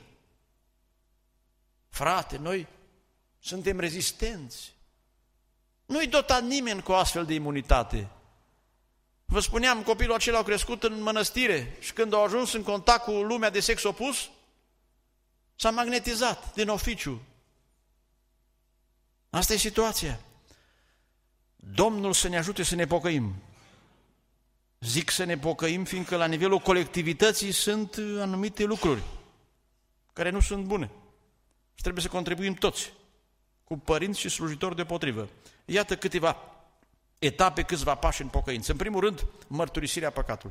Frate, noi suntem rezistenți. Nu-i dotat nimeni cu astfel de imunitate. Vă spuneam, copilul acela a crescut în mănăstire și când a ajuns în contact cu lumea de sex opus, s-a magnetizat din oficiu. Asta e situația. Domnul să ne ajute să ne pocăim. Zic să ne pocăim, fiindcă la nivelul colectivității sunt anumite lucruri care nu sunt bune. Și trebuie să contribuim toți, cu părinți și slujitori deopotrivă. Iată câteva etape, câțiva pași în pocăință. În primul rând, mărturisirea păcatului.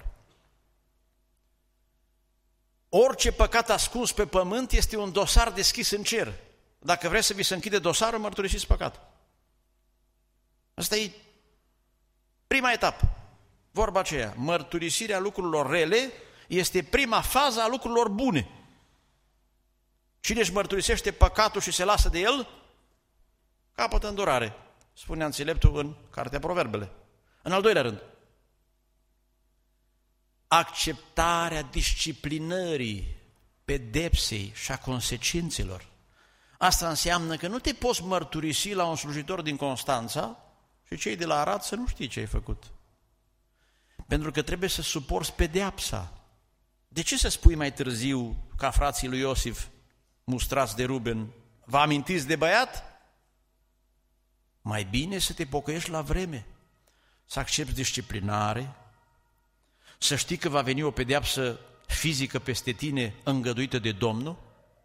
Orice păcat ascuns pe pământ este un dosar deschis în cer. Dacă vreți să vi se închide dosarul, mărturisiți păcatul. Asta e prima etapă. Vorba aceea, mărturisirea lucrurilor rele este prima fază a lucrurilor bune. Cine își mărturisește păcatul și se lasă de el, capătă îndurare, spunea înțeleptul în Cartea Proverbele. În al doilea rând, acceptarea disciplinării, pedepsei și a consecințelor. Asta înseamnă că nu te poți mărturisi la un slujitor din Constanța și cei de la Arad să nu știi ce ai făcut. Pentru că trebuie să suporți pedeapsa. De ce să spui mai târziu, ca frații lui Iosif, mustrați de Ruben, vă amintiți de băiat? Mai bine să te pocăiești la vreme, să accepți disciplinare, să știi că va veni o pedeapsă fizică peste tine îngăduită de Domnul,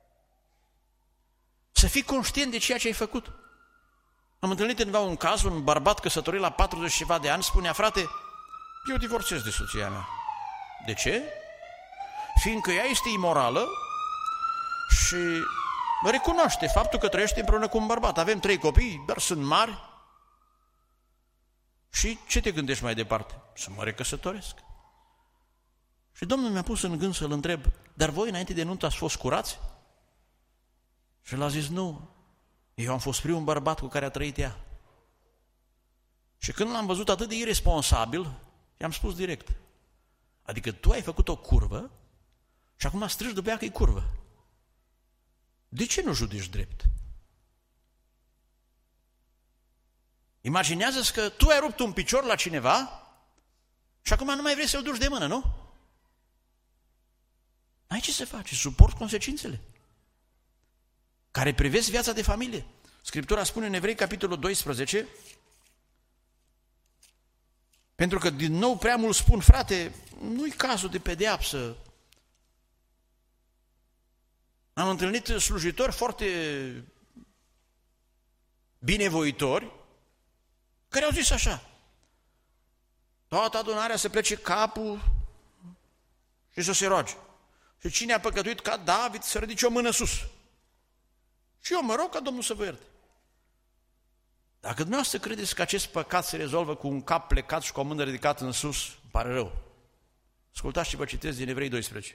să fii conștient de ceea ce ai făcut. Am întâlnit undeva un caz, un bărbat căsătorit la 40 ceva de ani, spunea, frate, eu divorțez de soția mea. De ce? Fiindcă ea este imorală și recunoaște faptul că trăiește împreună cu un bărbat. Avem 3 copii, dar sunt mari. Și ce te gândești mai departe? Să mă recăsătoresc. Și Domnul mi-a pus în gând să-l întreb, dar voi înainte de nuntă ați fost curați? Și el a zis, nu, eu am fost primul bărbat cu care a trăit ea. Și când l-am văzut atât de iresponsabil, i-am spus direct, adică tu ai făcut o curvă și acum strigi după ea că e curvă. De ce nu judici drept? Imaginează-ți că tu ai rupt un picior la cineva și acum nu mai vrei să-l duci de mână, nu? N-ai ce să faci, suporți consecințele care privesc viața de familie. Scriptura spune în Evrei, capitolul 12, pentru că din nou prea mult spun, frate, nu-i cazul de pedeapsă. Am întâlnit slujitori foarte binevoitori care au zis așa, toată adunarea să plece capul și să se roage. Și cine a păcătuit ca David să ridice o mână sus. Și eu mă rog ca Domnul să vă ierte. Dacă dumneavoastră credeți că acest păcat se rezolvă cu un cap plecat și cu o mână ridicată în sus, îmi pare rău. Ascultați și vă citesc din Evrei 12.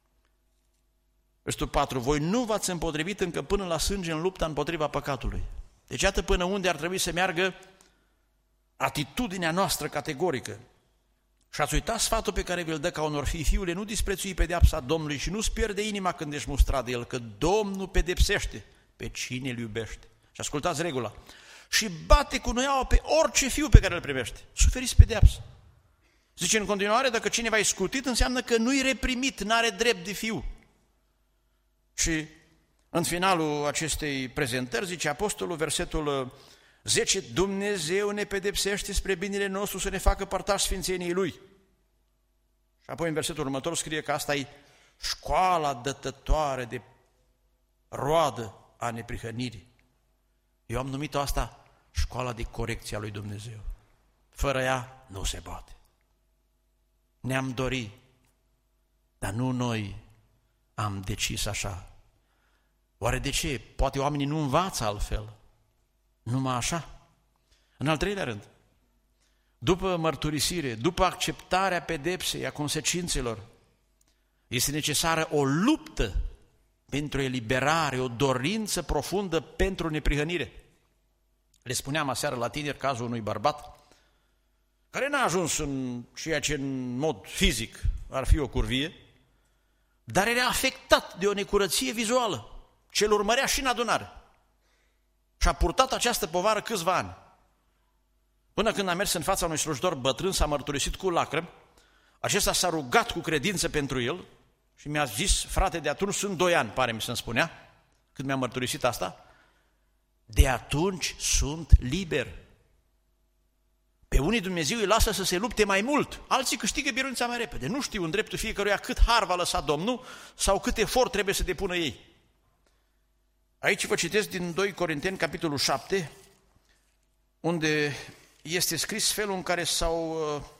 Versetul 4. Voi nu v-ați împotrivit încă până la sânge în lupta împotriva păcatului. Deci iată până unde ar trebui să meargă atitudinea noastră categorică. Și ați uitat sfatul pe care vi-l dă ca unor fii, fiule, nu disprețui pedeapsa Domnului și nu-ți pierde inima când ești mustrat de El, că Domnul pedepsește pe cine îl iubește. Și ascultați regula. Și bate cu noiaua pe orice fiu pe care îl primește. Suferiți pedeapsă. Zice în continuare, dacă cineva e scutit, înseamnă că nu-i reprimit, n-are drept de fiu. Și în finalul acestei prezentări, zice apostolul, versetul 10, Dumnezeu ne pedepsește spre binele nostru să ne facă părtași sfințeniei Lui. Și apoi în versetul următor scrie că asta e școala dătătoare de roadă a neprihănirii. Eu am numit-o asta școala de corecție a lui Dumnezeu. Fără ea nu se poate. Ne-am dorit, dar nu noi am decis așa. Oare de ce? Poate oamenii nu învață altfel. Numai așa. În al treilea rând, după mărturisire, după acceptarea pedepsei, a consecințelor, este necesară o luptă pentru eliberare, o dorință profundă pentru neprihănire. Le spuneam aseară la tineri cazul unui bărbat care n-a ajuns în ceea ce în mod fizic ar fi o curvie, dar era afectat de o necurăție vizuală ce îl urmărea și în adunare. Și a purtat această povară câțiva ani. Până când a mers în fața unui slujitor bătrân, s-a mărturisit cu lacrimi, acesta s-a rugat cu credință pentru el și mi-a zis, frate, de atunci sunt 2 ani, pare-mi să-mi spunea, când mi-a mărturisit asta, de atunci sunt liber. Pe unii Dumnezeu îi lasă să se lupte mai mult, alții câștigă biruința mai repede. Nu știu în dreptul fiecăruia cât har va lăsa Domnul sau cât efort trebuie să depună ei. Aici vă citesc din 2 Corinteni, capitolul 7, unde este scris felul în care s-au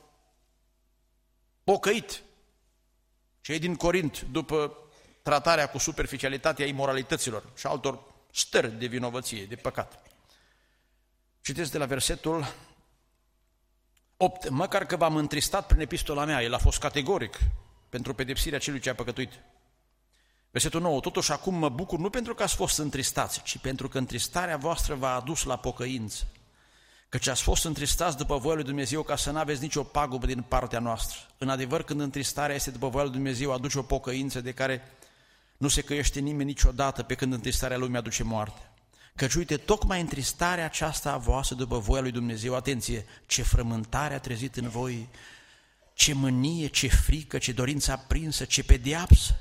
pocăit cei din Corint după tratarea cu superficialitatea imoralităților și altor stări de vinovăție, de păcat. Citesc de la versetul 8. Măcar că v-am întristat prin epistola mea, el a fost categoric pentru pedepsirea celui ce a păcătuit. Versetul 9. Totuși acum mă bucur nu pentru că ați fost întristați, ci pentru că întristarea voastră v-a adus la pocăință. Căci ați fost întristați după voia lui Dumnezeu ca să n-aveți nicio pagubă din partea noastră. În adevăr, când întristarea este după voia lui Dumnezeu, aduce o pocăință de care nu se căiește nimeni niciodată, pe când întristarea lumii aduce moarte. Căci uite, tocmai întristarea aceasta a voastră după voia lui Dumnezeu, atenție, ce frământare a trezit în voi, ce mânie, ce frică, ce dorință aprinsă, ce pedeapsă.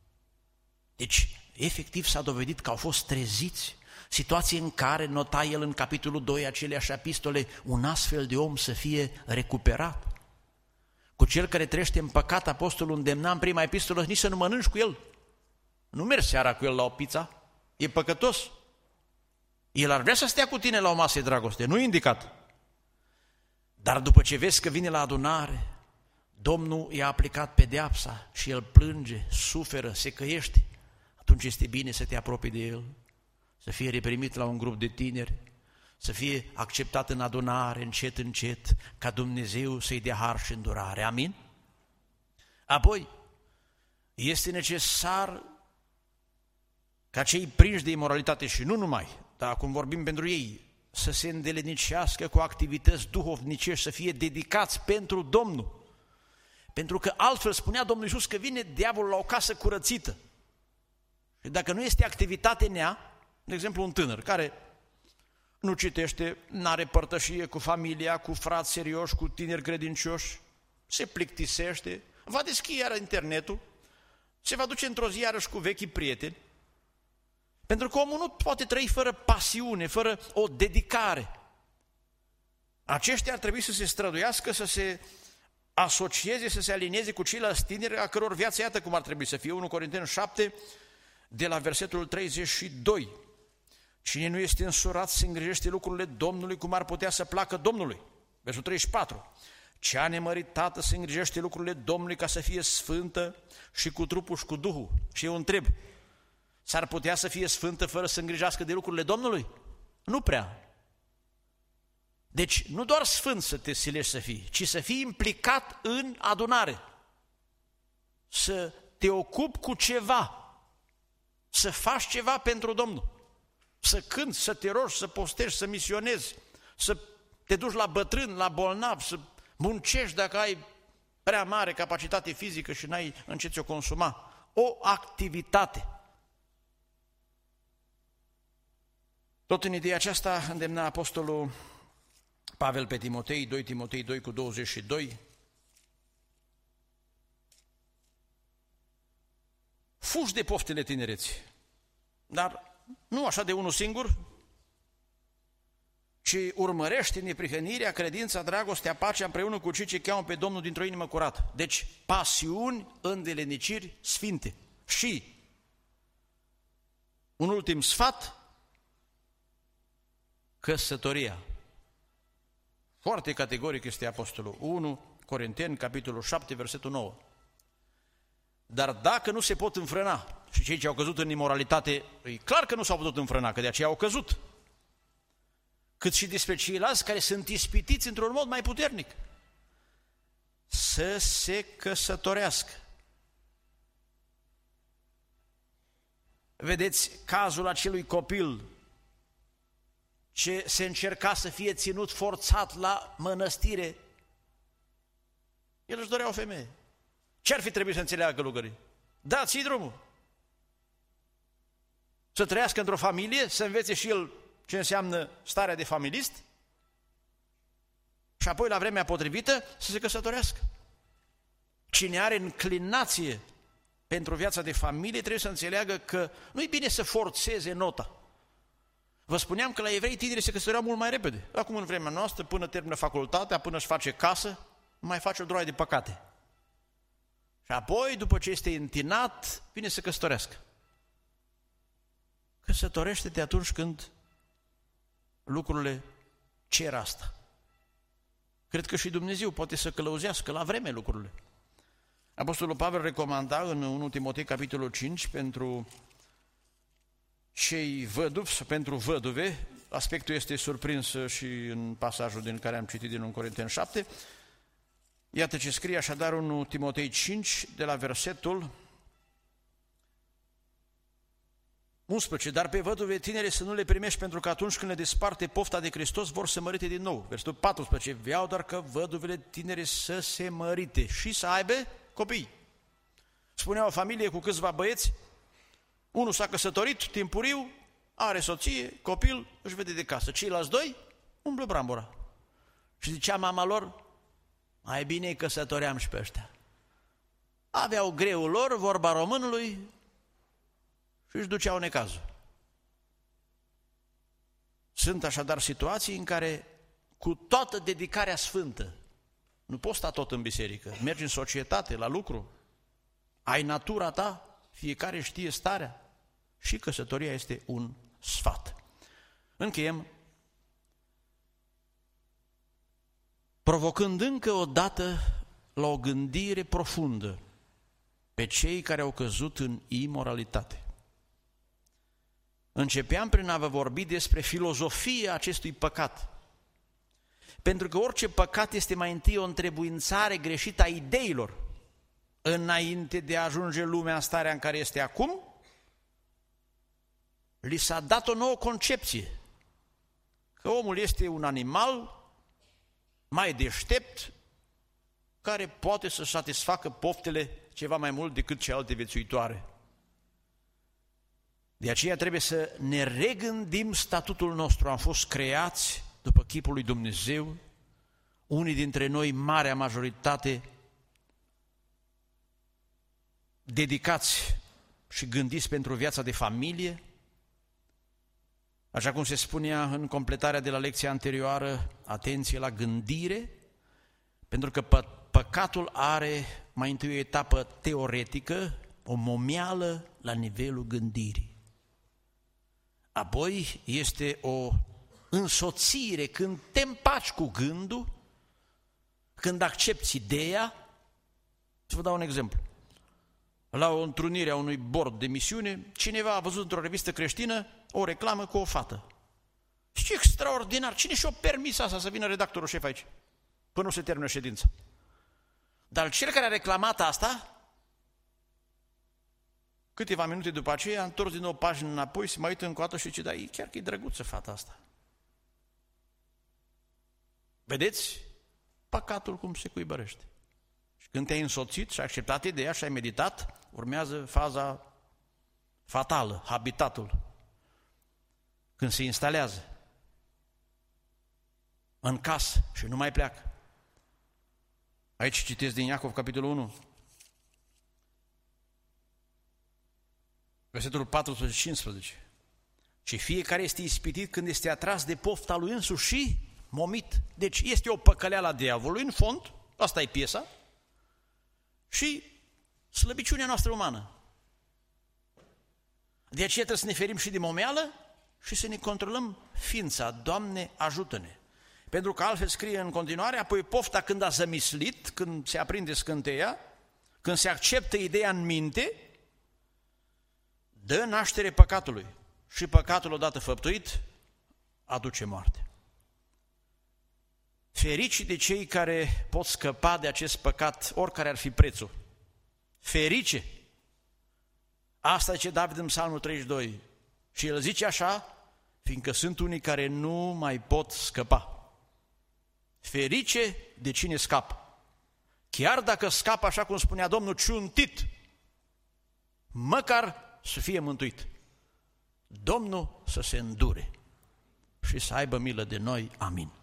Deci, efectiv s-a dovedit că au fost treziți, situație în care nota el în capitolul 2 aceleași epistole, un astfel de om să fie recuperat. Cu cel care trăiește în păcat, apostolul îndemna în prima epistolă nici să nu mănânci cu el. Nu mergi seara cu el la o pizza, e păcătos. El ar vrea să stea cu tine la o masă de dragoste, nu e indicat. Dar după ce vezi că vine la adunare, Domnul i-a aplicat pedeapsa și el plânge, suferă, se căiește, atunci este bine să te apropii de el, să fie reprimit la un grup de tineri, să fie acceptat în adunare, încet, încet, ca Dumnezeu să-i dea har și îndurare. Amin? Apoi, este necesar ca cei prinși de imoralitate și nu numai, dar acum vorbim pentru ei, să se îndelenicească cu activități duhovnicești, să fie dedicați pentru Domnul. Pentru că altfel spunea Domnul Iisus că vine diavolul la o casă curățită. Și dacă nu este activitate în ea, de exemplu un tânăr care nu citește, n-are părtășie cu familia, cu frați serioși, cu tineri credincioși, se plictisește, va deschide iară internetul, se va duce într-o zi iarăși cu vechii prieteni, pentru că omul nu poate trăi fără pasiune, fără o dedicare. Aceștia ar trebui să se străduiască, să se asocieze, să se alinieze cu ceilalți tineri, a căror viață, iată cum ar trebui să fie. 1 Corinteni 7, de la versetul 32. Cine nu este însurat se îngrijește lucrurile Domnului, cum ar putea să placă Domnului. Versul 34. Cea nemăritată se îngrijește lucrurile Domnului ca să fie sfântă și cu trupul și cu Duhul. Și eu întreb, s-ar putea să fie sfântă fără să îngrijească de lucrurile Domnului? Nu prea. Deci nu doar sfânt să te silești să fii, ci să fii implicat în adunare. Să te ocupi cu ceva, să faci ceva pentru Domnul. Să cânți, să te rogi, să postești, să misionezi, să te duci la bătrân, la bolnav, să muncești dacă ai prea mare capacitate fizică și n-ai în ce ți-o consuma. O activitate. Tot în ideea aceasta îndemna apostolul Pavel pe Timotei, 2 Timotei 2 cu 22. Fugi de poftele tinereții, dar nu așa de unul singur, ci urmărește neprihănirea, credința, dragostea, pacea împreună cu cei ce cheamă pe Domnul dintr-o inimă curată. Deci pasiuni, îndeleniciri sfinte. Și un ultim sfat, căsătoria. Foarte categoric este apostolul. 1 Corinteni, capitolul 7, versetul 9. Dar dacă nu se pot înfrâna, și cei ce au căzut în imoralitate, e clar că nu s-au putut înfrâna, că de aceea au căzut, cât și despre ceilalți care sunt ispitiți într-un mod mai puternic, să se căsătorească. Vedeți cazul acelui copil ce se încerca să fie ținut forțat la mănăstire. El își dorea o femeie. Ce ar fi trebuit să înțeleagă călugării? Da, ții drumul. Să trăiască într-o familie, să învețe și el ce înseamnă starea de familist și apoi la vremea potrivită să se căsătorească. Cine are înclinație pentru viața de familie trebuie să înțeleagă că nu e bine să forțeze nota. Vă spuneam că la evrei tinerii se căsătoreau mult mai repede. Acum în vremea noastră, până termină facultatea, până își face casă, mai face o droaie de păcate. Și apoi, după ce este întinat, vine să căsătorească. Căsătorește-te atunci când lucrurile cer asta. Cred că și Dumnezeu poate să călăuzească la vreme lucrurile. Apostolul Pavel recomanda în 1 Timotei, capitolul 5, pentru cei văduvi sau pentru văduve, aspectul este surprins și în pasajul din care am citit din 1 Corinteni 7, iată ce scrie așadar 1 Timotei 5, de la versetul 11, dar pe văduve tinere să nu le primești, pentru că atunci când le desparte pofta de Hristos vor să mărite din nou. Versetul 14, vreau doar că văduvele tinere să se mărite și să aibă copii. Spunea o familie cu câțiva băieți, unul s-a căsătorit timpuriu, are soție, copil, își vede de casă. Ceilalți doi umblă brambura. Și zicea mama lor, mai bine îi căsătoream și pe ăștia. Aveau greul lor, vorba românului, și își duceau necazul. Sunt așadar situații în care, cu toată dedicarea sfântă, nu poți sta tot în biserică, mergi în societate, la lucru, ai natura ta, fiecare știe starea, și căsătoria este un sfat. Încheiem provocând încă o dată la o gândire profundă pe cei care au căzut în imoralitate. Începeam prin a vă vorbi despre filozofia acestui păcat, pentru că orice păcat este mai întâi o întrebuințare greșită a ideilor, înainte de a ajunge lumea în starea în care este acum. Li s-a dat o nouă concepție, că omul este un animal mai deștept, care poate să satisfacă poftele ceva mai mult decât celelalte viețuitoare. De aceea trebuie să ne regândim statutul nostru. Am fost creați după chipul lui Dumnezeu, unii dintre noi, marea majoritate, dedicați și gândiți pentru viața de familie, așa cum se spunea în completarea de la lecția anterioară, atenție la gândire, pentru că păcatul are mai întâi o etapă teoretică, o momeală la nivelul gândirii. Apoi este o însoțire când te împaci cu gândul, când accepți ideea. Să vă dau un exemplu. La o întrunire a unui bord de misiune, cineva a văzut într-o revistă creștină o reclamă cu o fată. Și extraordinar! Cine și-o permis asta să vină redactorul șef aici, până nu se termină ședința? Dar cel care a reclamat asta, câteva minute după aceea, a întors din nou pagină înapoi, se mai uită încă o dată și zice, da, chiar că e drăguță fata asta. Vedeți? Păcatul cum se cuibărește. Și când te-ai însoțit și ai acceptat ideea și ai meditat, urmează faza fatală, habitatul. Când se instalează în casă și nu mai pleacă. Aici citesc din Iacov, capitolul 1, versetul 14-15. Și fiecare este ispitit când este atras de pofta lui însuși și momit. Deci este o păcăleală a diavolului, în fond, asta e piesa, și slăbiciunea noastră umană. De aceea trebuie să ne ferim și de momeală și să ne controlăm ființa. Doamne, ajută-ne! Pentru că altfel scrie în continuare, apoi pofta când a zămislit, când se aprinde scânteia, când se acceptă ideea în minte, dă naștere păcatului. Și păcatul odată făptuit aduce moarte. Ferici de cei care pot scăpa de acest păcat, oricare ar fi prețul. Ferice! Asta zice David în Psalmul 32. Și el zice așa, fiindcă sunt unii care nu mai pot scăpa. Ferice de cine scapă. Chiar dacă scapă, așa cum spunea Domnul, ciuntit, măcar să fie mântuit. Domnul să se îndure și să aibă milă de noi. Amin.